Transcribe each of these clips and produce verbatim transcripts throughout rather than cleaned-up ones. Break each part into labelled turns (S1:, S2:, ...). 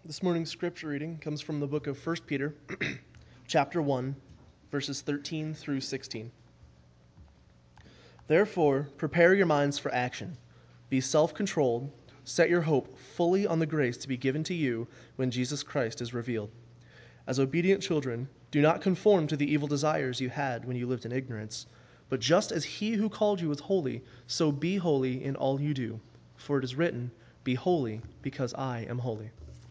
S1: This morning's scripture reading comes from the book of First Peter, chapter one, verses thirteen through sixteen. Therefore, prepare your minds for action. Be self-controlled. Set your hope fully on the grace to be given to you when Jesus Christ is revealed. As obedient children, do not conform to the evil desires you had when you lived in ignorance, but just as he who called you is holy, so be holy in all you do. For it is written, "Be holy, because I am holy."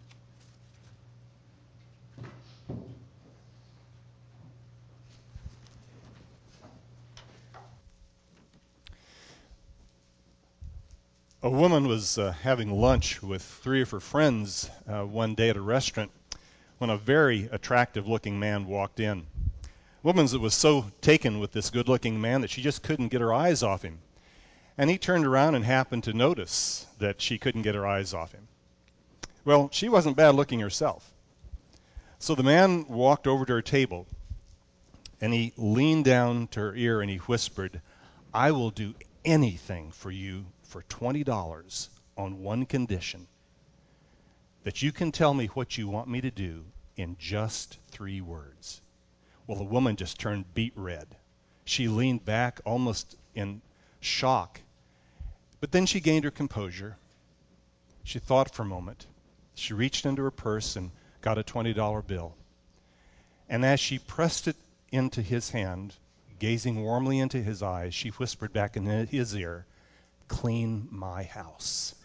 S2: A woman was uh, having lunch with three of her friends uh, one day at a restaurant when a very attractive looking man walked in. Woman was so taken with this good looking man that she just couldn't get her eyes off him. And he turned around and happened to notice that she couldn't get her eyes off him. Well, she wasn't bad looking herself. So the man walked over to her table and he leaned down to her ear and he whispered, "I will do anything for you for twenty dollars on one condition, that you can tell me what you want me to do in just three words." Well, the woman just turned beet red. She leaned back almost in shock. But then she gained her composure. She thought for a moment. She reached into her purse and got a twenty dollar bill. And as she pressed it into his hand, gazing warmly into his eyes, she whispered back in his ear, "Clean my house."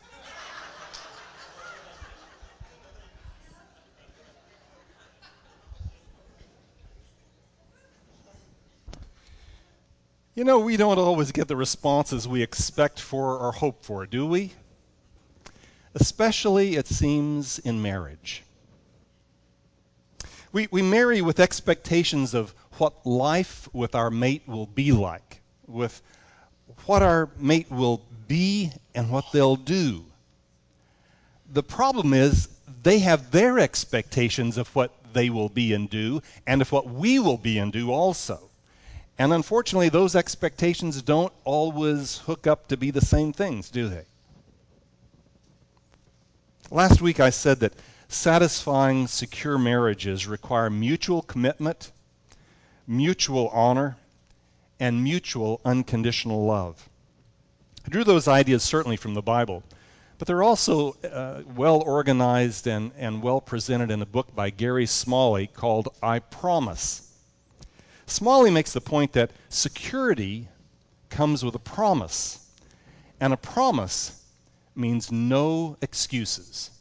S2: You know, we don't always get the responses we expect for or hope for, do we? Especially, it seems, in marriage. We, we marry with expectations of what life with our mate will be like, with what our mate will be and what they'll do. The problem is they have their expectations of what they will be and do, and of what we will be and do also. And unfortunately, those expectations don't always hook up to be the same things, do they? Last week I said that satisfying, secure marriages require mutual commitment, mutual honor, and mutual unconditional love. I drew those ideas certainly from the Bible, but they're also uh, well organized and, and well presented in a book by Gary Smalley called I Promise. Smalley makes the point that security comes with a promise, and a promise means no excuses.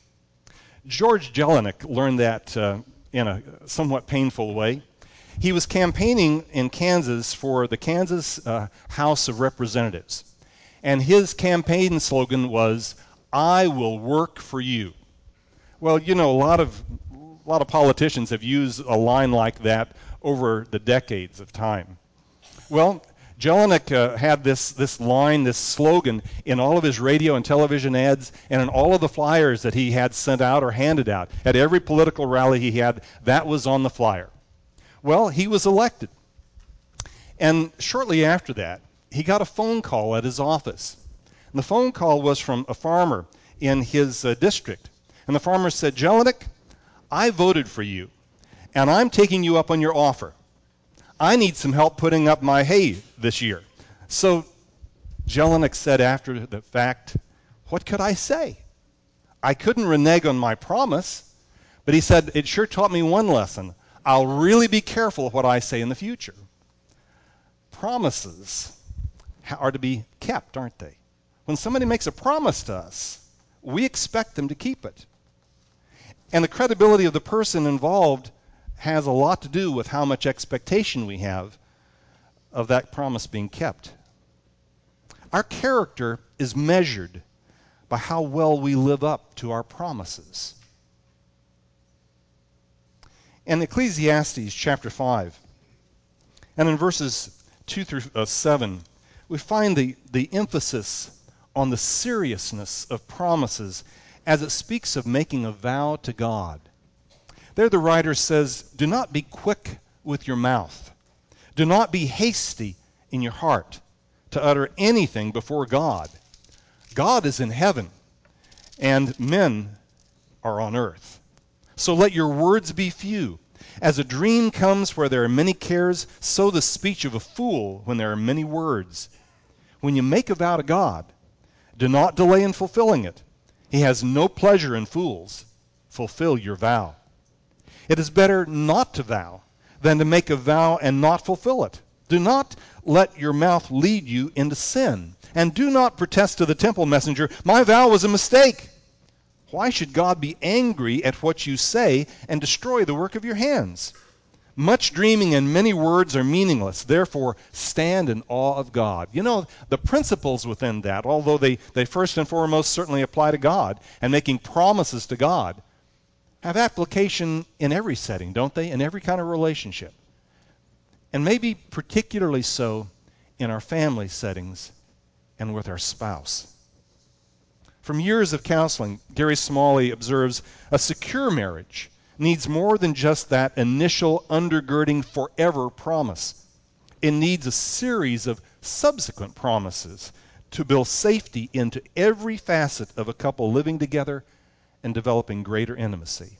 S2: George Jelinek learned that uh, in a somewhat painful way. He was campaigning in Kansas for the Kansas uh, House of Representatives, and his campaign slogan was, "I will work for you." Well, you know, a lot of a lot of politicians have used a line like that over the decades of time. Well, Jelinek uh, had this, this line, this slogan in all of his radio and television ads and in all of the flyers that he had sent out or handed out. At every political rally he had, that was on the flyer. Well, he was elected. And shortly after that, he got a phone call at his office. And the phone call was from a farmer in his uh, district. And the farmer said, "Jelinek, I voted for you, and I'm taking you up on your offer. I need some help putting up my hay this year." So Jelinek said after the fact, "What could I say? I couldn't renege on my promise," but he said, "It sure taught me one lesson. I'll really be careful of what I say in the future." Promises are to be kept, aren't they? When somebody makes a promise to us, we expect them to keep it. And the credibility of the person involved has a lot to do with how much expectation we have of that promise being kept. Our character is measured by how well we live up to our promises. In Ecclesiastes chapter five, and in verses two through seven, we find the, the emphasis on the seriousness of promises as it speaks of making a vow to God. There the writer says, "Do not be quick with your mouth. Do not be hasty in your heart to utter anything before God. God is in heaven, and men are on earth. So let your words be few. As a dream comes where there are many cares, so the speech of a fool when there are many words. When you make a vow to God, do not delay in fulfilling it. He has no pleasure in fools. Fulfill your vow. It is better not to vow than to make a vow and not fulfill it. Do not let your mouth lead you into sin. And do not protest to the temple messenger, my vow was a mistake. Why should God be angry at what you say and destroy the work of your hands? Much dreaming and many words are meaningless. Therefore, stand in awe of God. You know, the principles within that, although they, they first and foremost certainly apply to God and making promises to God, have application in every setting, don't they? In every kind of relationship. And maybe particularly so in our family settings and with our spouse. From years of counseling, Gary Smalley observes a secure marriage needs more than just that initial undergirding forever promise. It needs a series of subsequent promises to build safety into every facet of a couple living together and developing greater intimacy.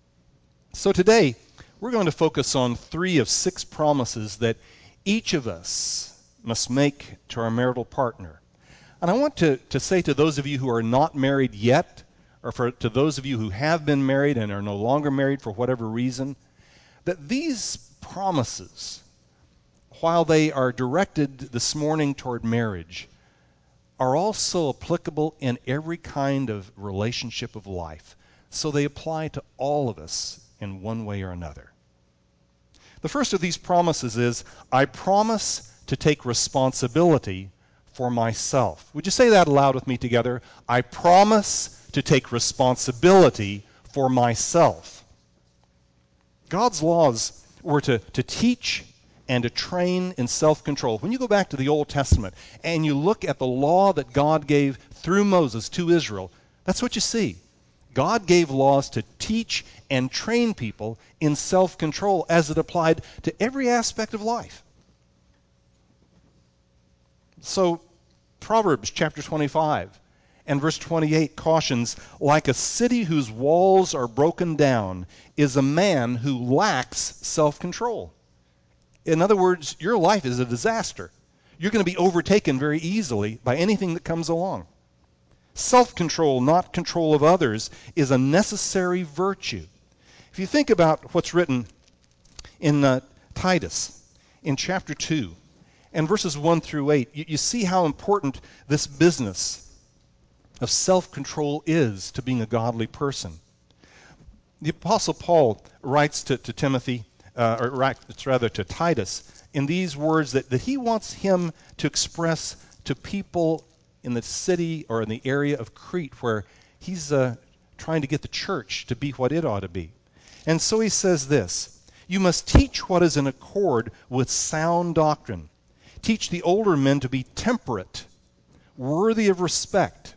S2: So today, we're going to focus on three of six promises that each of us must make to our marital partner. And I want to, to say to those of you who are not married yet, or for, to those of you who have been married and are no longer married for whatever reason, that these promises, while they are directed this morning toward marriage, are also applicable in every kind of relationship of life. So they apply to all of us in one way or another. The first of these promises is, I promise to take responsibility for myself. Would you say that aloud with me together? I promise to take responsibility for myself. God's laws were to, to teach and to train in self-control. When you go back to the Old Testament and you look at the law that God gave through Moses to Israel, that's what you see. God gave laws to teach and train people in self-control as it applied to every aspect of life. So, Proverbs chapter twenty-five and verse twenty-eight cautions, like a city whose walls are broken down is a man who lacks self-control. In other words, your life is a disaster. You're going to be overtaken very easily by anything that comes along. Self-control, not control of others, is a necessary virtue. If you think about what's written in uh, Titus, in chapter two, and verses one through eight, you, you see how important this business of self-control is to being a godly person. The Apostle Paul writes to, to Timothy, uh, or writes rather to Titus, in these words that, that he wants him to express to people in the city or in the area of Crete where he's uh, trying to get the church to be what it ought to be. And so he says this, you must teach what is in accord with sound doctrine. Teach the older men to be temperate, worthy of respect,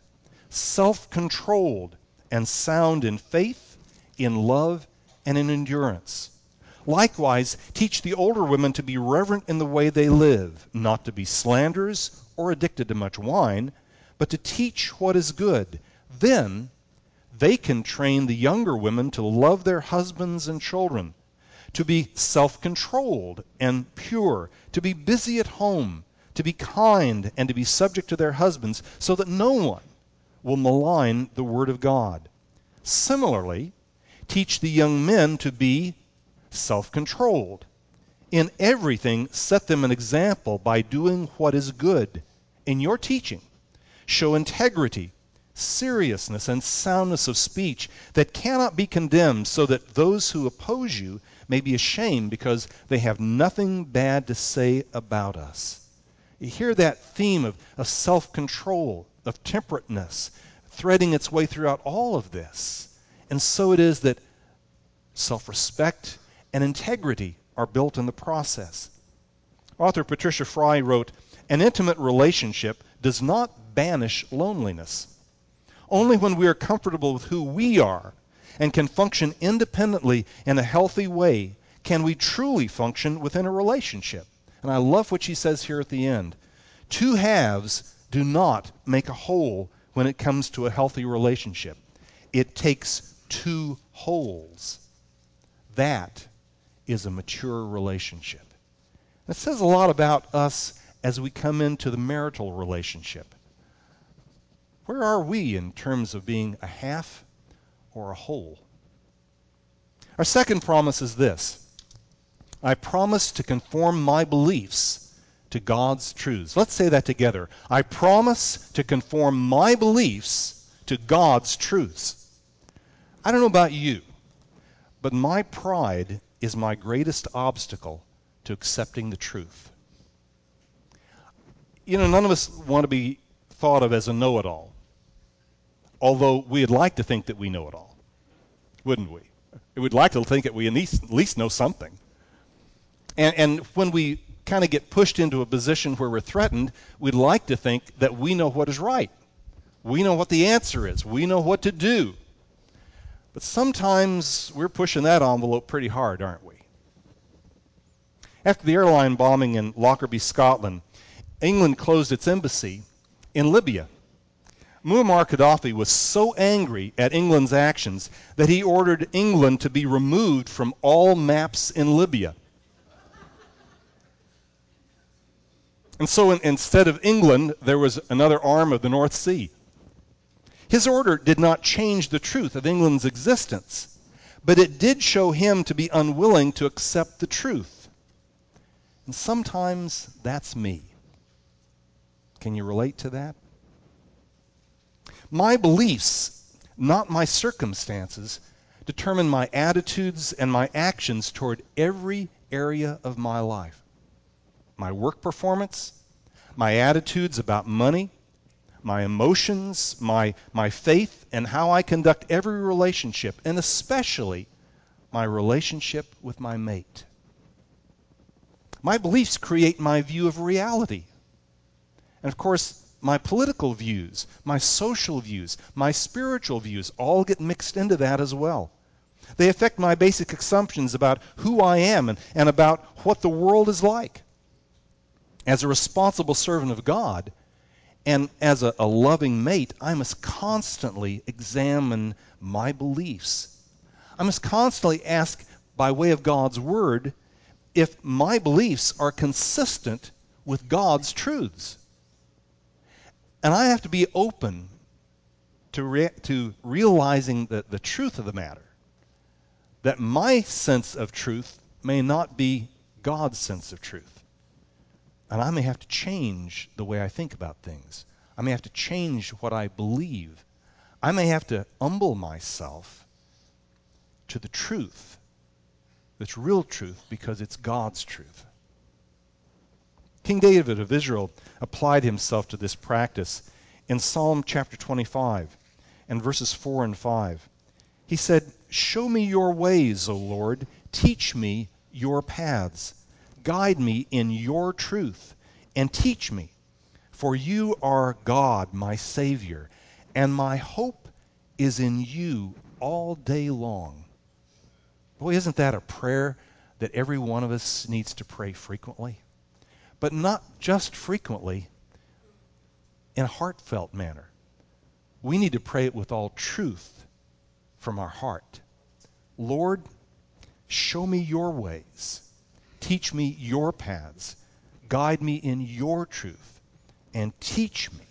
S2: self-controlled, and sound in faith, in love, and in endurance. Likewise, teach the older women to be reverent in the way they live, not to be slanderers or addicted to much wine, but to teach what is good. Then they can train the younger women to love their husbands and children, to be self-controlled and pure, to be busy at home, to be kind, and to be subject to their husbands, so that no one will malign the word of God. Similarly, teach the young men to be self-controlled. In everything, set them an example by doing what is good. In your teaching, show integrity, seriousness, and soundness of speech that cannot be condemned, so that those who oppose you may be ashamed because they have nothing bad to say about us. You hear that theme of, of self-control, of temperateness, threading its way throughout all of this. And so it is that self-respect and integrity are built in the process. Author Patricia Fry wrote, an intimate relationship does not banish loneliness. Only when we are comfortable with who we are and can function independently in a healthy way can we truly function within a relationship. And I love what she says here at the end. Two halves do not make a whole when it comes to a healthy relationship. It takes two wholes. That is a mature relationship. It says a lot about us as we come into the marital relationship. Where are we in terms of being a half or a whole? Our second promise is this: I promise to conform my beliefs to God's truths. Let's say that together. I promise to conform my beliefs to God's truths. I don't know about you, but my pride is my greatest obstacle to accepting the truth. You know, none of us want to be thought of as a know-it-all, although we'd like to think that we know it all, wouldn't we? We'd like to think that we at least, at least know something. And, and when we kind of get pushed into a position where we're threatened, we'd like to think that we know what is right. We know what the answer is. We know what to do. But sometimes we're pushing that envelope pretty hard, aren't we? After the airline bombing in Lockerbie, Scotland, England closed its embassy in Libya. Muammar Gaddafi was so angry at England's actions that he ordered England to be removed from all maps in Libya. And so in, instead of England, there was another arm of the North Sea. His order did not change the truth of England's existence, but it did show him to be unwilling to accept the truth. And sometimes that's me. Can you relate to that? My beliefs, not my circumstances, determine my attitudes and my actions toward every area of my life. My work performance, my attitudes about money, my emotions, my, my faith, and how I conduct every relationship, and especially my relationship with my mate. My beliefs create my view of reality. And of course, my political views, my social views, my spiritual views all get mixed into that as well. They affect my basic assumptions about who I am and, and about what the world is like. As a responsible servant of God and as a, a loving mate, I must constantly examine my beliefs. I must constantly ask, by way of God's Word, if my beliefs are consistent with God's truths. And I have to be open to, re- to realizing the, the truth of the matter, that my sense of truth may not be God's sense of truth. And I may have to change the way I think about things. I may have to change what I believe. I may have to humble myself to the truth, that's real truth, because it's God's truth. King David of Israel applied himself to this practice in Psalm chapter twenty-five and verses four and five. He said, "Show me your ways, O Lord. Teach me your paths. Guide me in your truth and teach me. For you are God, my Savior, and my hope is in you all day long." Boy, isn't that a prayer that every one of us needs to pray frequently? But not just frequently, in a heartfelt manner. We need to pray it with all truth from our heart. Lord, show me your ways. Teach me your paths. Guide me in your truth and teach me.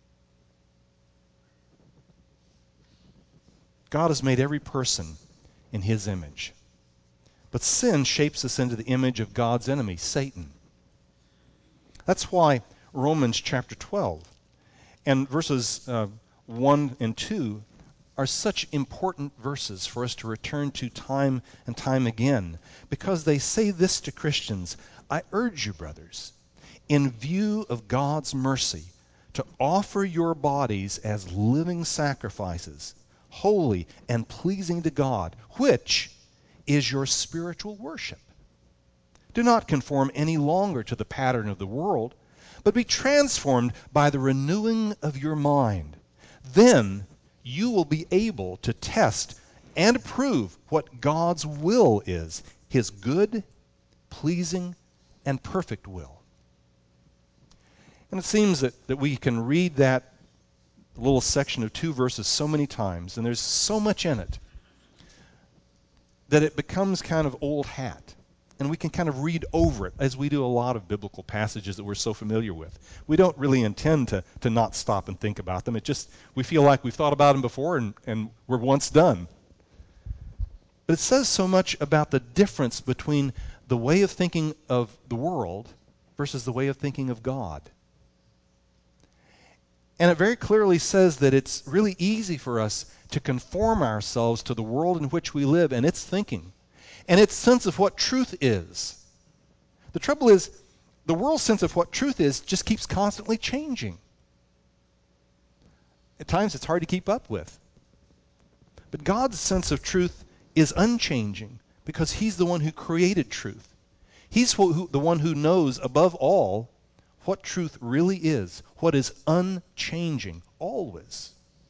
S2: God has made every person in his image. But sin shapes us into the image of God's enemy, Satan. That's why Romans chapter twelve and verses uh, one and two are such important verses for us to return to time and time again, because they say this to Christians: I urge you, brothers, in view of God's mercy, to offer your bodies as living sacrifices, holy and pleasing to God, which is your spiritual worship. Do not conform any longer to the pattern of the world, but be transformed by the renewing of your mind. Then you will be able to test and prove what God's will is, his good, pleasing, and perfect will. And it seems that, that we can read that little section of two verses so many times, and there's so much in it. that it becomes kind of old hat. And we can kind of read over it, as we do a lot of biblical passages that we're so familiar with. We don't really intend to, to not stop and think about them. It just, we feel like we've thought about them before and, and we're once done. But it says so much about the difference between the way of thinking of the world versus the way of thinking of God. And it very clearly says that it's really easy for us to conform ourselves to the world in which we live and its thinking and its sense of what truth is. The trouble is, the world's sense of what truth is just keeps constantly changing. At times it's hard to keep up with. But God's sense of truth is unchanging because He's the one who created truth. He's who, the one who knows above all what truth really is, what is unchanging, always.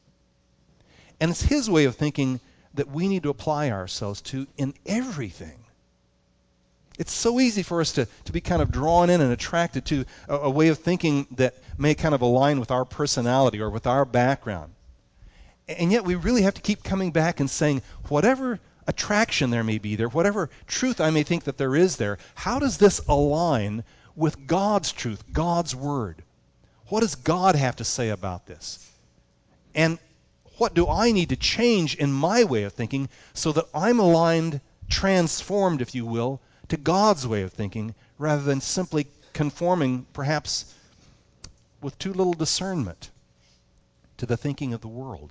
S2: And it's His way of thinking that we need to apply ourselves to in everything. It's so easy for us to, to be kind of drawn in and attracted to a, a way of thinking that may kind of align with our personality or with our background. And yet we really have to keep coming back and saying, whatever attraction there may be there, whatever truth I may think that there is there, how does this align with God's truth, God's Word? What does God have to say about this? And what do I need to change in my way of thinking so that I'm aligned, transformed, if you will, to God's way of thinking rather than simply conforming, perhaps with too little discernment, to the thinking of the world?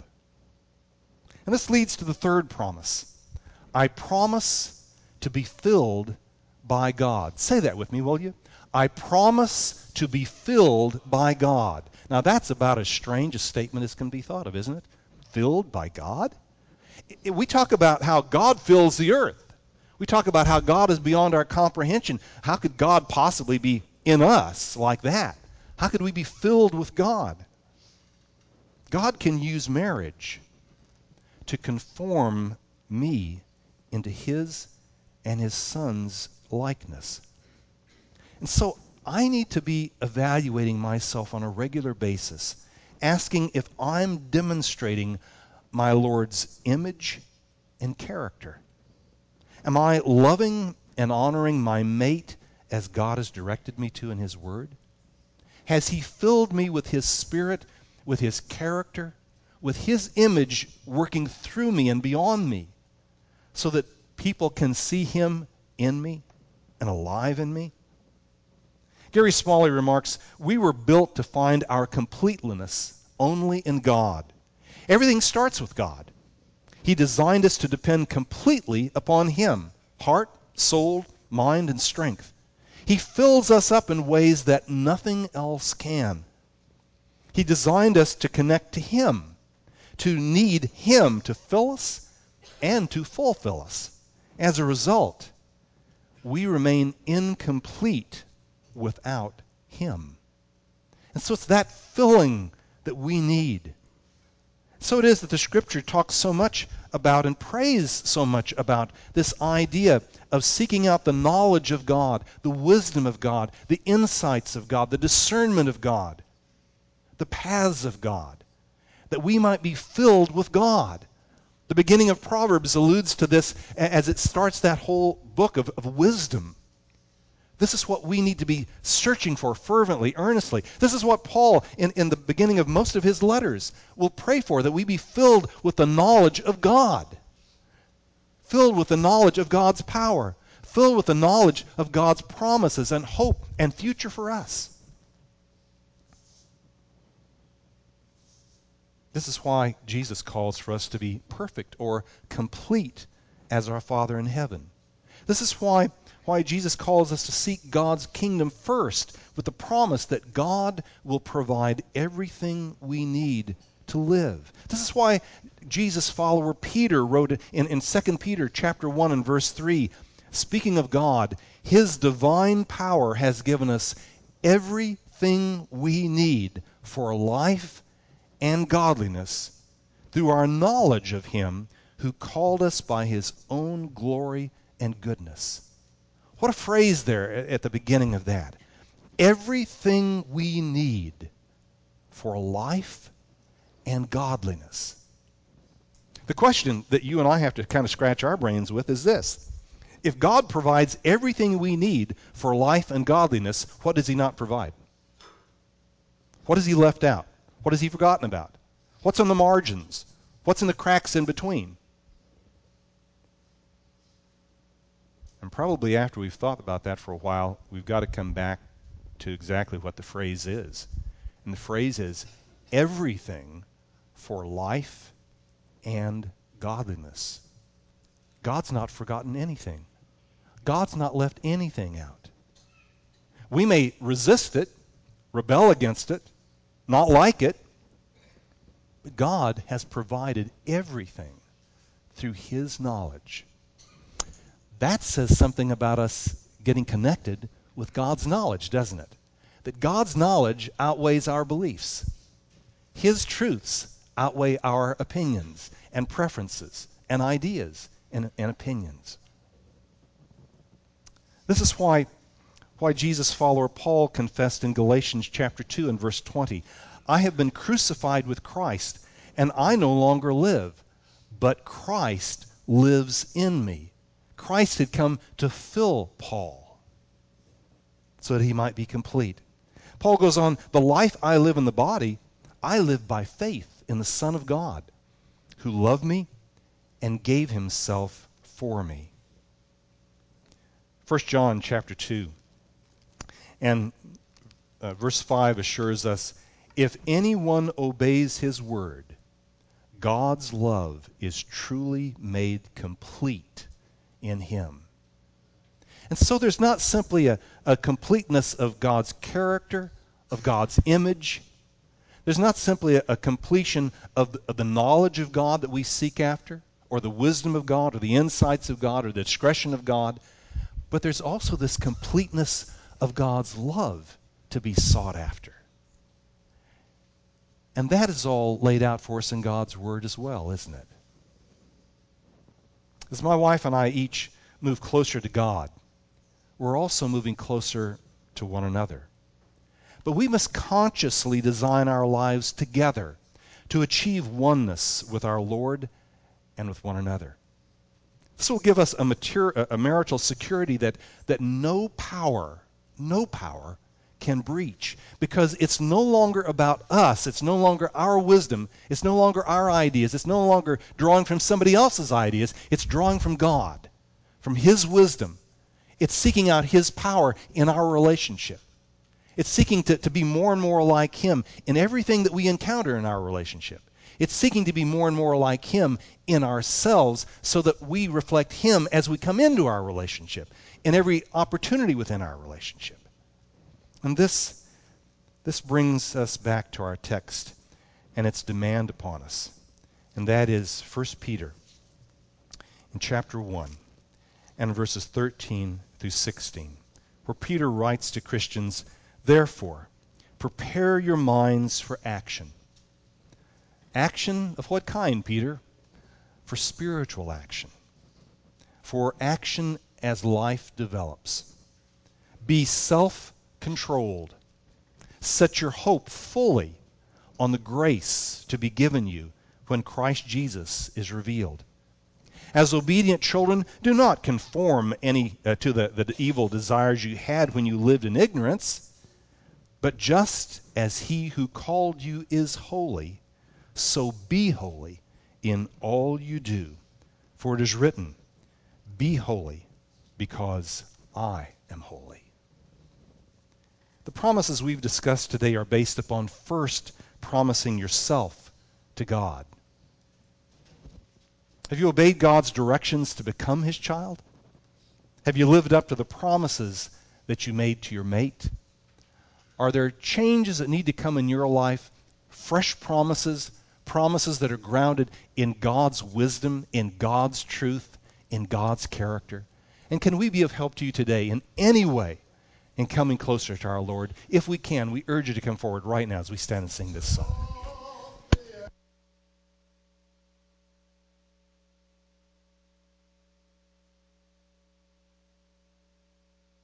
S2: And this leads to the third promise. I promise to be filled by God. Say that with me, will you? I promise to be filled by God. Now that's about as strange a statement as can be thought of, isn't it? Filled by God? We talk about how God fills the earth. We talk about how God is beyond our comprehension. How could God possibly be in us like that? How could we be filled with God? God can use marriage to conform me into His and His Son's likeness. And so I need to be evaluating myself on a regular basis, asking if I'm demonstrating my Lord's image and character. Am I loving and honoring my mate as God has directed me to in His Word? Has He filled me with His Spirit, with His character, with His image working through me and beyond me, so that people can see Him in me and alive in me? Gary Smalley remarks, we were built to find our completeness only in God. Everything starts with God. He designed us to depend completely upon Him, heart, soul, mind, and strength. He fills us up in ways that nothing else can. He designed us to connect to Him, to need Him to fill us and to fulfill us. As a result, we remain incomplete without Him. And so it's that filling that we need. So it is that the Scripture talks so much about and prays so much about this idea of seeking out the knowledge of God, the wisdom of God, the insights of God, the discernment of God, the paths of God, that we might be filled with God. The beginning of Proverbs alludes to this as it starts that whole book of, of wisdom. This is what we need to be searching for fervently, earnestly. This is what Paul, in, in the beginning of most of his letters, will pray for, that we be filled with the knowledge of God, filled with the knowledge of God's power, filled with the knowledge of God's promises and hope and future for us. This is why Jesus calls for us to be perfect or complete as our Father in heaven. This is why why Jesus calls us to seek God's kingdom first, with the promise that God will provide everything we need to live. This is why Jesus' follower Peter wrote in, in Second Peter chapter one and verse three, speaking of God, His divine power has given us everything we need for life and godliness through our knowledge of Him who called us by His own glory and goodness. What a phrase there at the beginning of that. Everything we need for life and godliness. The question that you and I have to kind of scratch our brains with is this. If God provides everything we need for life and godliness, what does he not provide? What has he left out? What has he forgotten about? What's on the margins? What's in the cracks in between? And probably after we've thought about that for a while, we've got to come back to exactly what the phrase is. And the phrase is, everything for life and godliness. God's not forgotten anything. God's not left anything out. We may resist it, rebel against it, not like it, but God has provided everything through his knowledge. That says something about us getting connected with God's knowledge, doesn't it? That God's knowledge outweighs our beliefs. His truths outweigh our opinions and preferences and ideas and, and opinions. This is why, why Jesus' follower Paul confessed in Galatians chapter two and verse twenty, I have been crucified with Christ, and I no longer live, but Christ lives in me. Christ had come to fill Paul so that he might be complete. Paul goes on, the life I live in the body, I live by faith in the Son of God, who loved me and gave himself for me. First John chapter two and uh, verse five assures us, if anyone obeys his word, God's love is truly made complete in him. And so there's not simply a, a completeness of God's character, of God's image. There's not simply a, a completion of the, of the knowledge of God that we seek after, or the wisdom of God, or the insights of God, or the discretion of God, but there's also this completeness of God's love to be sought after. And that is all laid out for us in God's Word as well, isn't it? As my wife and I each move closer to God, we're also moving closer to one another. But we must consciously design our lives together to achieve oneness with our Lord and with one another. This will give us a, mater- a marital security that, that no power, no power can breach, because it's no longer about us, it's no longer our wisdom, it's no longer our ideas, it's no longer drawing from somebody else's ideas, it's drawing from God, from his wisdom. It's seeking out his power in our relationship. It's seeking to, to be more and more like him in everything that we encounter in our relationship. It's seeking to be more and more like him in ourselves so that we reflect him as we come into our relationship, in every opportunity within our relationship. And this, this brings us back to our text and its demand upon us. And that is First Peter in chapter one and verses thirteen through sixteen, where Peter writes to Christians, therefore, prepare your minds for action. Action of what kind, Peter? For spiritual action. For action as life develops. Be self-controlled. Set your hope fully on the grace to be given you when Christ Jesus is revealed. As obedient children, do not conform any uh, to the, the evil desires you had when you lived in ignorance, but just as he who called you is holy, so be holy in all you do. For it is written, be holy because I am holy. The promises we've discussed today are based upon first promising yourself to God. Have you obeyed God's directions to become his child? Have you lived up to the promises that you made to your mate? Are there changes that need to come in your life? Fresh promises, promises that are grounded in God's wisdom, in God's truth, in God's character? And can we be of help to you today in any way in coming closer to our Lord? If we can, we urge you to come forward right now as we stand and sing this song.